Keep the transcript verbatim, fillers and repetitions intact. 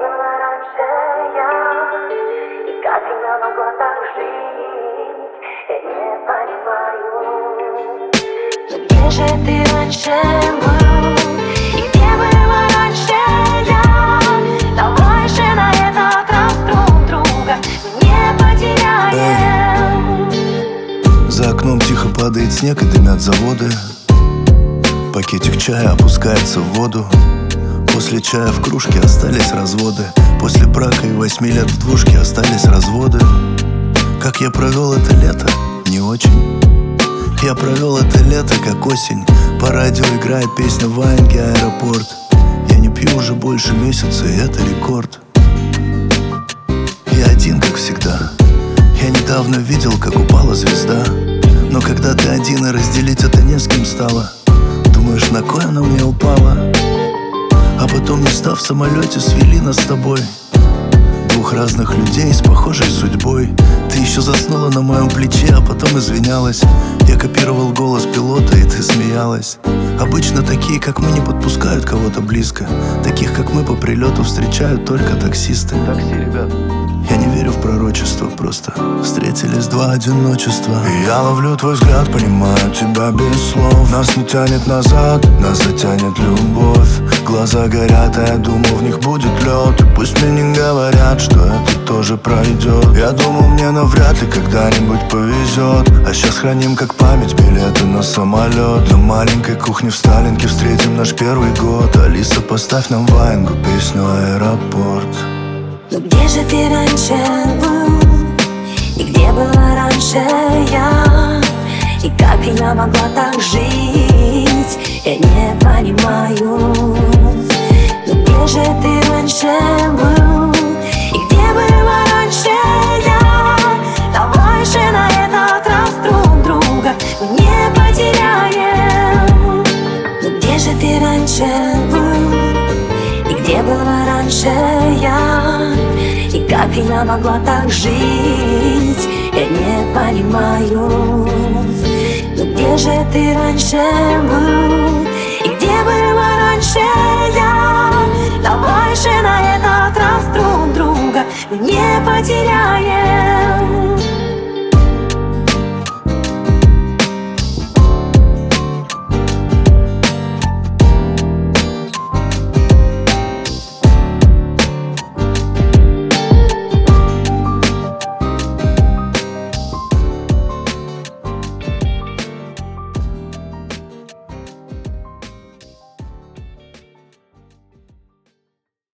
была раньше я, и как я могла так жить, я не понимаю. Но где же ты раньше был, и где была раньше я? Давай же на этот раз друг друга не потеряем. За окном тихо падает снег и дымят заводы. Пакетик чая опускается в воду. После чая в кружке остались разводы. После брака и восьми лет в двушке остались разводы. Как я провел это лето? Не очень. Я провел это лето как осень. По радио играет песня Ваенги «Аэропорт». Я не пью уже больше месяца, и это рекорд. Я один, как всегда. Я недавно видел, как упала звезда. Но когда ты один и разделить это не с кем стало, думаешь, на кой она мне упала? А потом, не став в самолете, свели нас с тобой. Двух разных людей с похожей судьбой. Ты еще заснула на моем плече, а потом извинялась. Я копировал голос пилота, и ты смеялась. Обычно такие, как мы, не подпускают кого-то близко. Таких, как мы, по прилету встречают только таксисты. Такси, ребят. Я не верю в пророчество, просто встретились два одиночества. И я ловлю твой взгляд, понимаю тебя без слов. Нас не тянет назад, нас затянет любовь. Глаза горят, а я думал, в них будет лед. И пусть мне не говорят, что это тоже пройдет. Я думал, мне навряд ли когда-нибудь повезет. А сейчас храним как память билеты на самолет. На маленькой кухне в Сталинке встретим наш первый год. Алиса, поставь нам Ваенгу песню «Аэропорт». Но где же ты раньше был, и где была раньше я? И как я могла так жить, я не понимаю. Но где же ты раньше был, и где была раньше я? Давай же на этот раз друг друга не потеряем. Но где же ты раньше был, и где была раньше я? И как я могла так жить, я не понимаю. Но где же ты раньше был, и где была раньше я? Давай же на этот раз друг друга не потеряем.